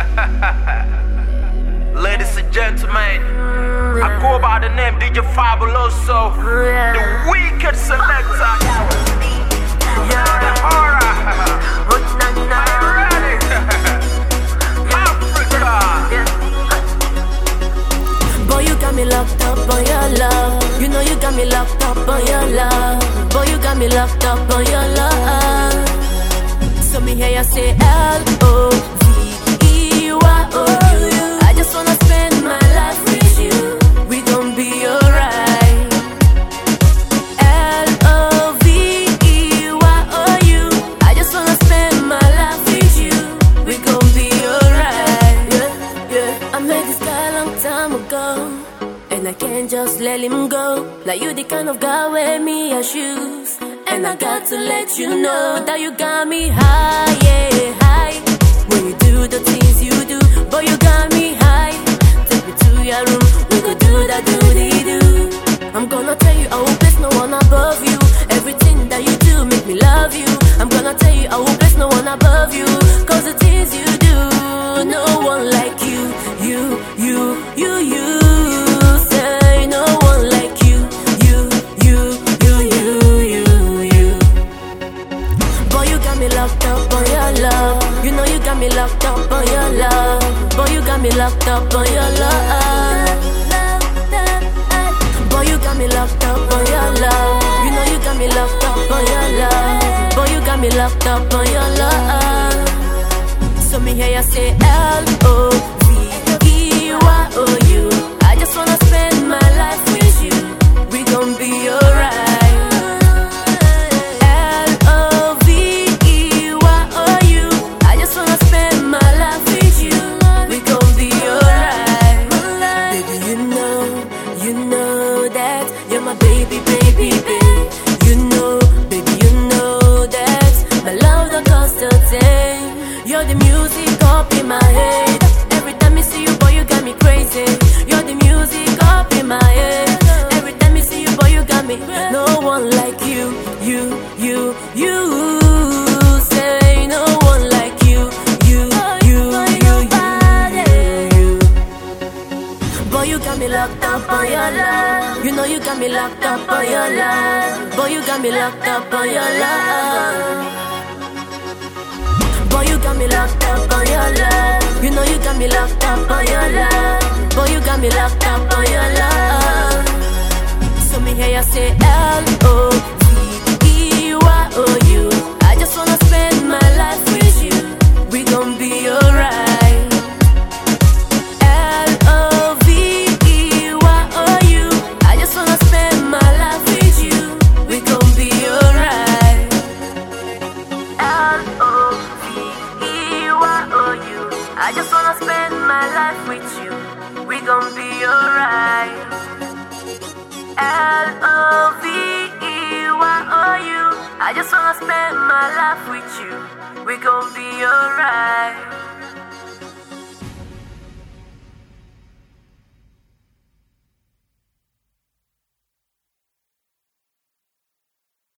Ladies and gentlemen, I go by the name DJ Fabuloso, the wicked selector. Yeah, the horror. Are you ready? Africa. Boy, you got me locked up on your love. You know you got me locked up on your love. Boy, you got me locked up on your love. So me hear you say L-O-V-E-Y-O-U. I just wanna spend my life with you. We gon' be alright. L-O-V-E-Y-O-U. I just wanna spend my life with you. We gon' be alright. Yeah, yeah. I met this guy a long time ago, and I can't just let him go. Like you the kind of guy wear me your shoes. And I got to let you know that you got me high, yeah, high. When you do the things you do, boy, you got me high. Take me to your room, we could do that do-de-do. I'm gonna tell you, I will place no one above you. Everything that you do make me love you. I'm gonna tell you, I will place no one above you. Cause the things you do, no one like you. You say no one like you. Locked up on your love. You know you got me locked up on your love. Boy, you got me locked up on your love. Boy, you got me locked up on your love. You know you got me locked up on your love. Boy, you got me locked up on your love. So me hear you say L-O-V-E-Y-O-U. I just wanna spend my life with you. We gon' be alright. You're the music up in my head. Every time I see you, boy, you got me crazy. You're the music up in my head. Every time I see you, boy, you got me. No one like you. Say no one like you. Boy, you got me locked up on your love. You know you got me locked up on your love. Boy, you got me locked up on your love. Boy, you got me locked up on your love. You know you got me locked up on your love. Boy, you got me locked up on your love. So me hear you say L-O-V-E-Y-O-U. I just wanna spend my life with you. We gon' be alright. L-O-V-E-Y-O-U. I just wanna spend my life with you. We gon' be alright. I just wanna spend my life with you. We gon' be alright. L-O-V-E-Y-O-U. I just wanna spend my life with you. We gon' be alright.